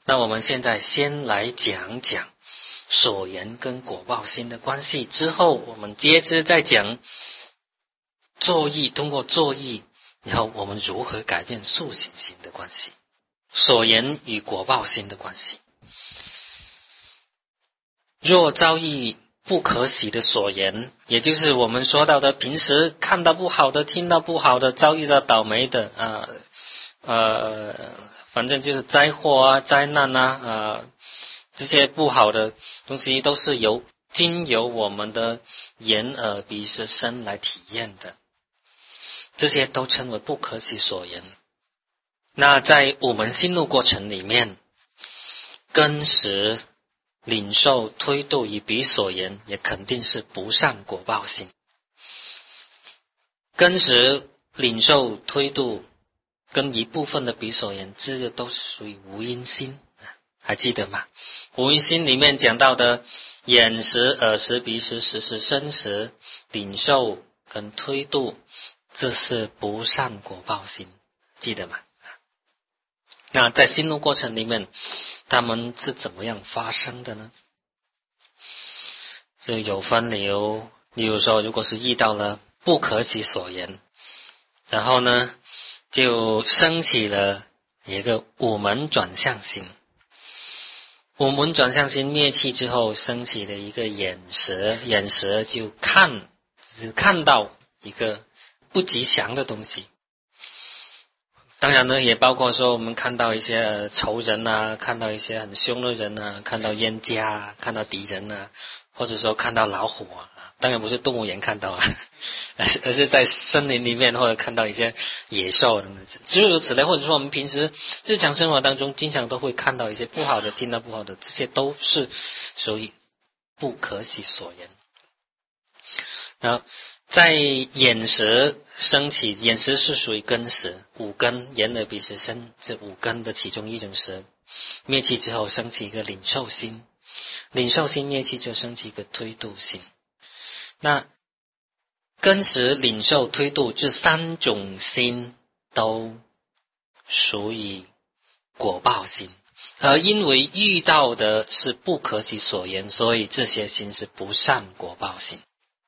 那我们现在先来讲讲所缘跟果报心的关系，之后我们接着再讲作意，通过作意，然后我们如何改变速行心的关系，所缘与果报心的关系。若遭遇不可喜的所缘，也就是我们说到的平时看到不好的，听到不好的，遭遇到倒霉的反正就是灾祸啊、灾难啊这些不好的东西都是经由我们的眼耳鼻舌身来体验的，这些都称为不可喜所缘。那在我们心路过程里面，根识、领受、推度与彼所缘也肯定是不善果报心。根识、领受、推度跟一部分的彼所缘，这个都是属于无因心，还记得吗？无因心里面讲到的眼识、耳识、鼻识、舌识、身识、领受跟推度，这是不善果报心，记得吗？那在心路过程里面，他们是怎么样发生的呢？就有分流，例如说，如果是遇到了不可喜所缘，然后呢，就升起了一个五门转向心。五门转向心灭去之后，升起了一个眼识，眼识就看到一个不吉祥的东西。当然呢，也包括说我们看到一些仇人啊，看到一些很凶的人啊，看到冤家啊，看到敌人啊，或者说看到老虎啊，当然不是动物园看到啊，而是在森林里面或者看到一些野兽等等，诸如此类。或者说我们平时日常生活当中经常都会看到一些不好的，听到不好的，这些都是属于不可喜所缘。然后在眼识升起，眼识是属于根识，五根眼耳鼻舌身这五根的其中一种识，灭去之后升起一个领受心，领受心灭去就升起一个推度心。那根识、领受、推度这三种心都属于果报心，而因为遇到的是不可喜所缘，所以这些心是不善果报心。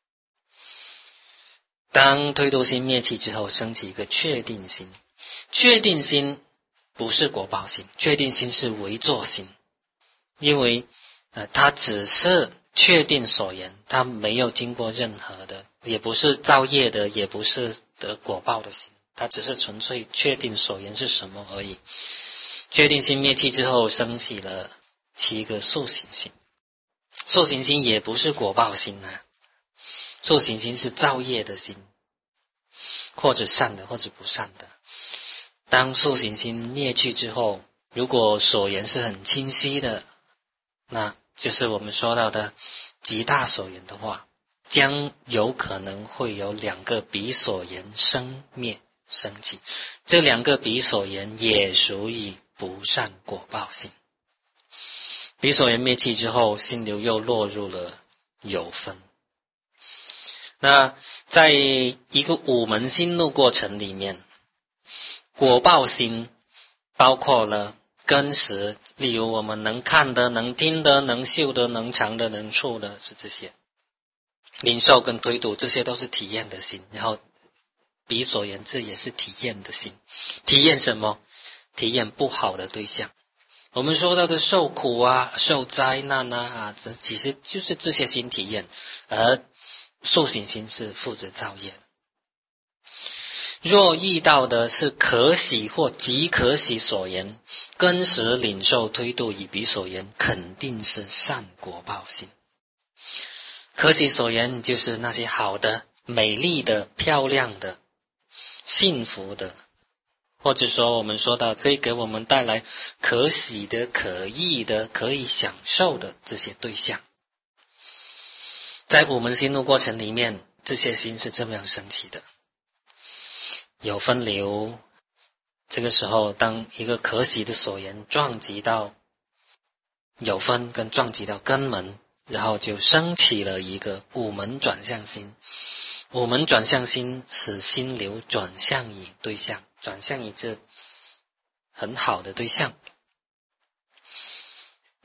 当推度心灭去之后，升起一个确定心。确定心不是果报心，确定心是唯作心，因为它只是确定所缘，它没有经过任何的，也不是造业的，也不是得果报的心，它只是纯粹确定所缘是什么而已。确定心灭去之后，升起了7个速行心。速行心也不是果报心啊，速行心是造业的心，或者善的或者不善的。当速行心灭去之后，如果所缘是很清晰的，那就是我们说到的极大所缘的话，将有可能会有2个彼所缘生灭升起，这2个彼所缘也属于不善果报心。彼所缘灭去之后，心流又落入了有分。那在一个五门心路过程里面，果报心包括了根识，例如我们能看的、能听的、能嗅的、能尝的、能触的，是这些。领受跟推度，这些都是体验的心，然后彼所缘这也是体验的心。体验什么？体验不好的对象。我们说到的受苦啊、受灾难啊，这其实就是这些心体验，而速行心是负责造业的。若遇到的是可喜或极可喜所缘，根识、领受、推度与彼所缘，肯定是善果报心。可喜所缘就是那些好的、美丽的、漂亮的、幸福的，或者说我们说到可以给我们带来可喜的、可益的、可以享受的这些对象。在我们心路过程里面，这些心是这么样升起的。有分流，这个时候当一个可喜的所缘撞击到有分跟撞击到根门，然后就升起了一个五门转向心。五门转向心使心流转向于对象，转向于这很好的对象。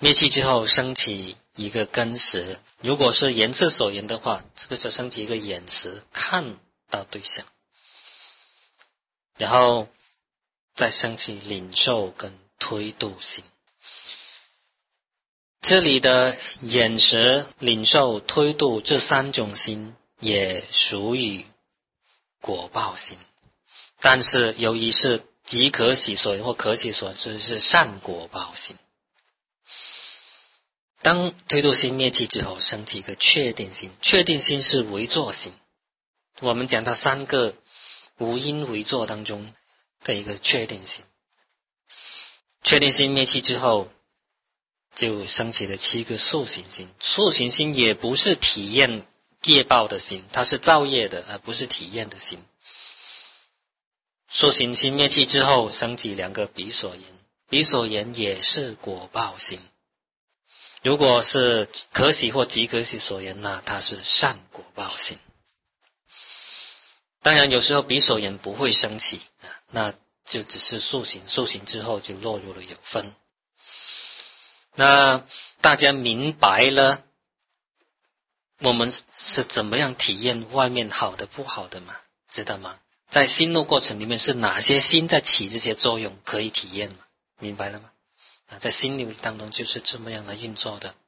灭气之后升起一个根识，如果是言字所言的话，这个就升起一个眼识，看到对象，然后再升起领受跟推度心。这里的眼识、领受、推度这三种心也属于果报心，但是由于是即可喜所言或可喜所言，所以是善果报心。当推度心灭气之后，升起一个确定心，确定心是为作心。我们讲到三个无因为作当中的一个确定心。确定心灭气之后，就升起了7个速行心。速行心也不是体验业报的心，它是造业的，而不是体验的心。速行心灭气之后，升起2个彼所言，彼所言也是果报心。如果是可喜或即可喜所言，那它是善果报心。当然有时候彼所言不会升起，那就只是速行，速行之后就落入了有分。那大家明白了我们是怎么样体验外面好的不好的吗？知道吗？在心路过程里面是哪些心在起这些作用，可以体验吗？明白了吗？在心流当中就是这么样来运作的。